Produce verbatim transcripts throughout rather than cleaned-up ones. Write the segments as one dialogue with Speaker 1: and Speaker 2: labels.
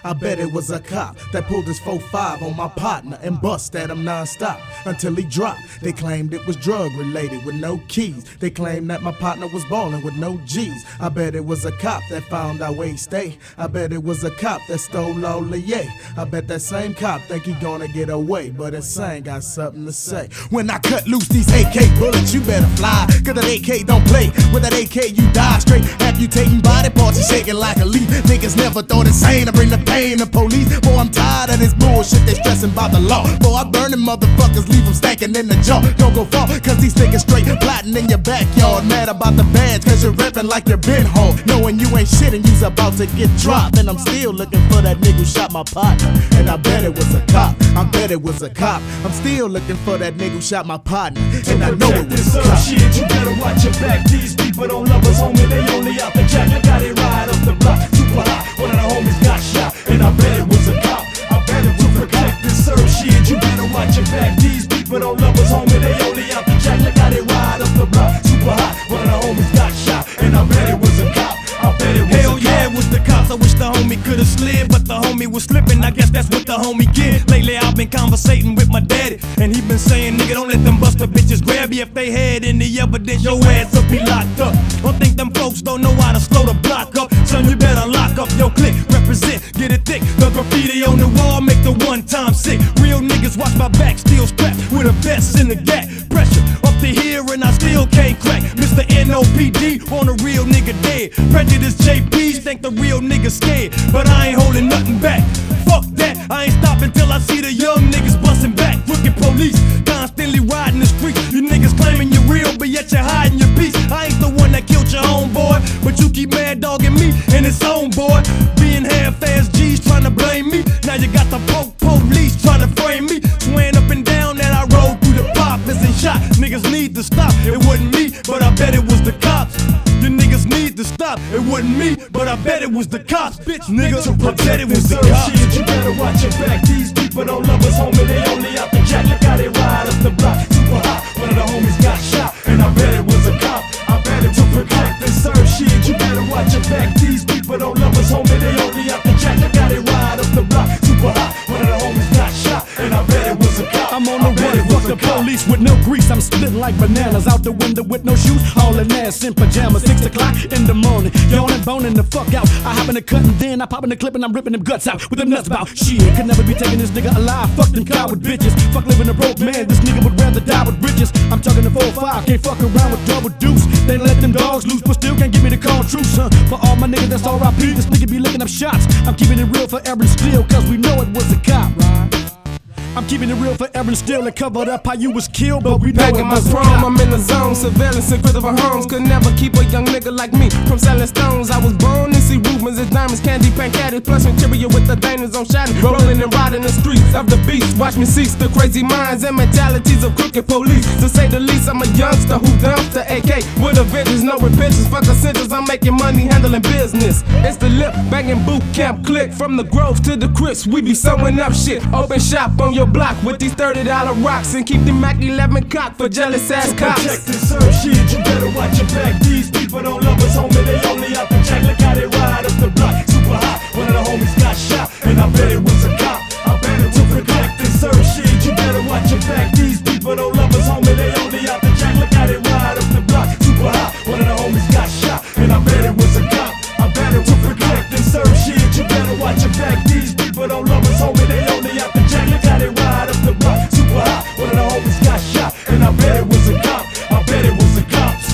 Speaker 1: I bet it was a cop that pulled his four five on my partner and bust at him non-stop until he dropped. They claimed it was drug related with no keys. They claimed that my partner was ballin' with no G's. I bet it was a cop that found out where he stay. I bet it was a cop that stole all the yay. I bet that same cop think he gonna get away, but his son got something to say. When I cut loose these A K bullets, you better fly, cause that A K don't play. With that A K you die straight, amputating body parts and shaking like a leaf. Niggas never thought it's sane to bring the pain to police. Boy, I'm tired of this bullshit, they stressing about the law. Boy, I burn them motherfuckers, leave them stankin' in the jaw. Don't go far, cause these niggas straight plotting in your backyard. Mad about the badge, cause you're rapping like you're been home. Knowing you ain't shit and you's about to get dropped. And I'm still looking for that nigga who shot my partner, and I bet it was a cop. I bet it was a cop. I'm still looking for that nigga who shot my partner, and I know it was a cop.
Speaker 2: Shit, you better watch your back. These people don't love us, homie. They only out the jack. I got it right up the block, super hot. One of the homies got shot, and I bet it was a cop. I bet it was to protect and serve. Shit, you better watch your back. These people don't love us, homie. They only out the jack. I got it right up the block, super hot. One of the homies got shot, and I bet it was a cop. I bet it was
Speaker 3: Hell
Speaker 2: a
Speaker 3: yeah,
Speaker 2: cop.
Speaker 3: it was the cops. I wish the homie could've slid, but the homie was slipping. I guess that's what the homie get. Lately I've been conversating with my daddy, and he been saying, nigga, don't let them buster bitches grab you. If they had any evidence, your ass will be locked up. Don't think them folks don't know how to slow the block up. Son, you better lock up your clique, represent, get it thick. The graffiti on the wall make the one time sick. Real niggas watch my back, still strapped with a vest in the gap. Pressure up to here and I still can't crack. Mister N O P D want a real nigga dead. Prejudice J Ps think the real nigga scared, but I ain't holding nothing back. Fuck that, I ain't stopping till I see the young niggas busting back. Crooked police constantly riding the street. You niggas claiming you're real, but yet you're hiding your peace. I ain't the one that killed your homeboy, but you keep mad dogging me and it's on, boy. Being half-ass G's trying to blame me. Now you got the po police trying to frame me. Swearing up and down that I rode through the poppers and shot. Niggas need to stop, it wasn't me, but I bet it was the cops. You niggas need to stop, it wasn't me, but I bet it was the cops. Bitch, nigga, I bet it was the cops.
Speaker 2: Shit, you better watch your back. These people don't love us, homie. They only out the jack. I got it right up the block, super hot. One of the homies got shot, and I bet it was a cop. I bet it to protect and serve. Shit, you better watch your back. These people don't love us, homie. They only out the jack. I got it right up the block, super hot. One of the homies got shot, and I bet it was a cop.
Speaker 3: I'm on the run, fuck the police with no grease. I'm splitting like bananas out the window with no shoes. All in ass in pajamas, six o'clock in the morning. Yawning, boning the fuck out. I hop in the cut and then I pop in the clip and I'm ripping them guts out with them nuts about. Shit, could never be taking this nigga alive. Fuck them coward bitches. Fuck living a broke man. This nigga would rather die with riches. I'm talking to four five, can't fuck around with double deuce. They let them dogs loose, but still can't give me the call truce, huh? For all my niggas, that's R I P. This nigga be licking up shots. I'm keeping it real forever and still, cause we know it was a cop, right? I'm keeping it real forever and still, and covered up how you was killed, but we know it
Speaker 4: Packing my
Speaker 3: was a
Speaker 4: chrome,
Speaker 3: cop.
Speaker 4: I'm in the zone. Surveillance in Christopher Holmes could never keep a young nigga like me from selling stones. I was born to see rubies and diamonds, candy paint caddies, plus interior with the Daniels on shining, rolling and riding the streets of the beast. Watch me cease the crazy minds and mentalities of crooked police. To say the least, I'm a youngster who dumps the A K with a vengeance, no repentance. Fuck a sentence, I'm making money handling business. It's the lip banging boot camp click from the Grove to the Crips. We be sewing up shit, open shop on your block with these thirty dollar rocks and keep the Mac eleven cock for jealous ass cops.
Speaker 2: Protect and serve. Shit, you better watch your back. These people don't love us, homie. They only out the jack. Look how they ride up the block, super hot. One of the homies got shot, and I bet it was a cop. I bet it to protect and serve. Shit, you better watch your back. These people don't love us, homie. They only out the jack. Look how they ride up the block, super hot. One of the homies got shot, and I bet it was a cop. I bet it to protect and serve. Shit, you better watch your back. These people don't love us, homie. They only out the jack. Look how they ride up the block, super hot. One of the homies got shot, and I bet it was a cop. I bet it was the cops.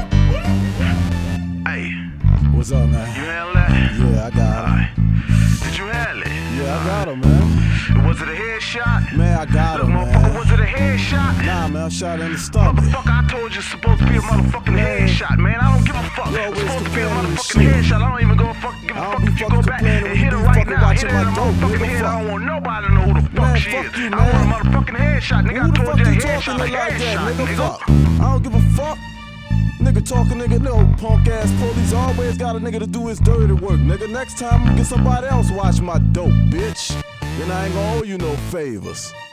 Speaker 5: Hey,
Speaker 1: What's up, man?
Speaker 5: you handle that?
Speaker 1: Yeah, I got him.
Speaker 5: Alright. Did you handle it?
Speaker 1: Yeah, I got him, man.
Speaker 5: Was it a headshot?
Speaker 1: Man, I got
Speaker 5: Look,
Speaker 1: him,
Speaker 5: motherfucker,
Speaker 1: man.
Speaker 5: was it a headshot?
Speaker 1: Nah, man, I shot in the stomach.
Speaker 5: Motherfucker, I told you it's supposed to be a motherfucking
Speaker 1: Man.
Speaker 5: headshot, man. I don't give a fuck.
Speaker 1: You
Speaker 5: It's
Speaker 1: always
Speaker 5: supposed to be a
Speaker 1: complaining and
Speaker 5: motherfucking
Speaker 1: shit.
Speaker 5: headshot. I don't even go fuck, give a
Speaker 1: I don't
Speaker 5: fuck
Speaker 1: be
Speaker 5: if you go
Speaker 1: fucking
Speaker 5: back
Speaker 1: complaining
Speaker 5: and
Speaker 1: when
Speaker 5: hit
Speaker 1: you
Speaker 5: it
Speaker 1: be
Speaker 5: right
Speaker 1: fucking
Speaker 5: now. Hit
Speaker 1: watching
Speaker 5: it in
Speaker 1: my
Speaker 5: a
Speaker 1: dope,
Speaker 5: motherfucking
Speaker 1: nigga.
Speaker 5: head. I
Speaker 1: Fuck.
Speaker 5: don't want nobody to know who the fuck
Speaker 1: Man,
Speaker 5: she
Speaker 1: fuck
Speaker 5: is.
Speaker 1: you,
Speaker 5: I want a
Speaker 1: man.
Speaker 5: motherfucking headshot, nigga.
Speaker 1: Who
Speaker 5: I
Speaker 1: the
Speaker 5: told
Speaker 1: fuck
Speaker 5: you a
Speaker 1: you
Speaker 5: headshot,
Speaker 1: talking
Speaker 5: a
Speaker 1: to like that,
Speaker 5: headshot,
Speaker 1: nigga?
Speaker 5: nigga.
Speaker 1: Fuck. I don't give a fuck. Nigga talking, nigga, no punk ass police always got a nigga to do his dirty work, nigga. Next time, get somebody else watch my dope, bitch. Then I ain't gonna owe you no favors.